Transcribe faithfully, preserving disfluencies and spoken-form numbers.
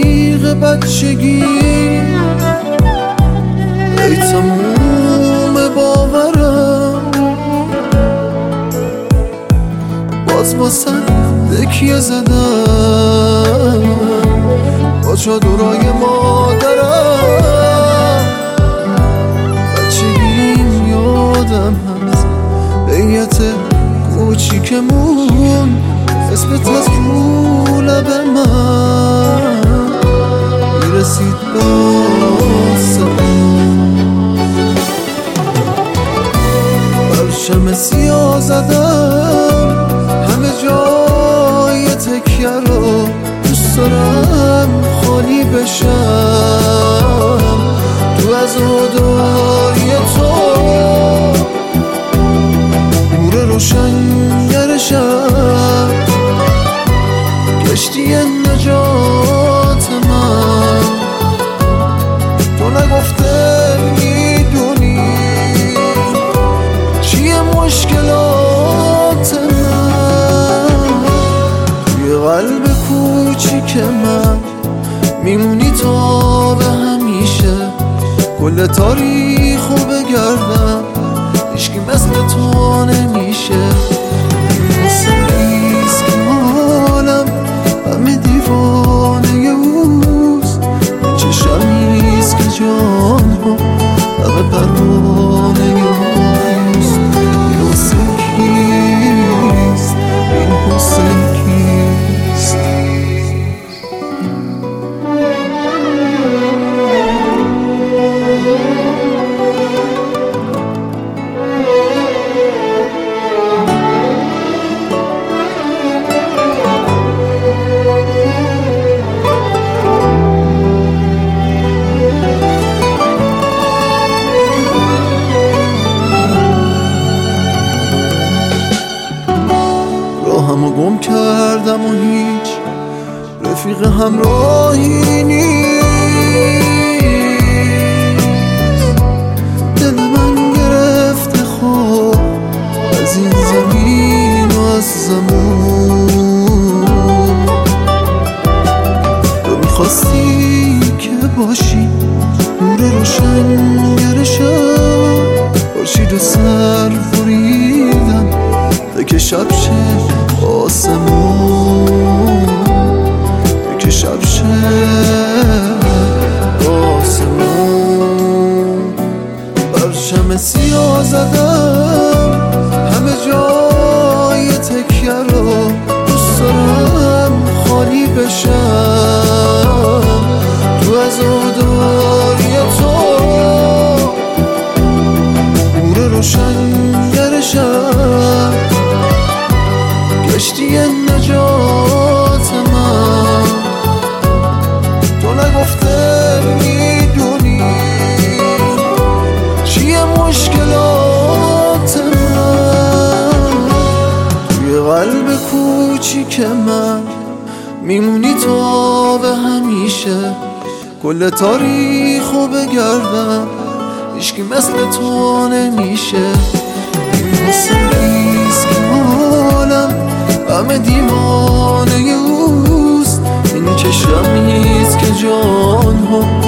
رفیق بچگی، ای تموم باورم باز واسه تکیه زدم با چادرای مادرم. بچگیم یادم هست بیعت کوچیکمون اسمت از رو لب من میرسید باسم. برشم سیاه زدم همه جای تکیه رو، دوست دارم خالی بشم تو عزاداری تو، نور روشنگر شب کشتی نجات من. تو نگفته میدونی چیه مشکلات من، توی قلب کوچیک من میمونی تا به همیشه. کل تاریخو بگردم هیچکی مثل تو نمیشه. این حسنیست که حالم همه دیوانه اوست، این چشمیست که جان ها همه پروانه اوست. این حسن کیست؟ این حسن کیست؟ راهمو گم کردم و هیچ رفیق همراهی نیست. دل من گرفته خواب از این زمین و از زمون. تو میخواستی که باشی نور روشنگر شب، باشی و سر بریدم که شب شه آسمون، که شب شه آسمون. برشم سیاه زدم همه جای تکیه رو، دوست دارم خالی بشم تو عزاداری تو، نور روشنگر شب کشتی نجات من. تو نگفته میدونی چیه مشکلات من، توی قلب کوچیک من میمونی تا به همیشه. کل تاریخو بگردم هیچکی مثل تو نمیشه. این حسنیست که حالم همه دیوانه اوست، این چشمیست که جان ها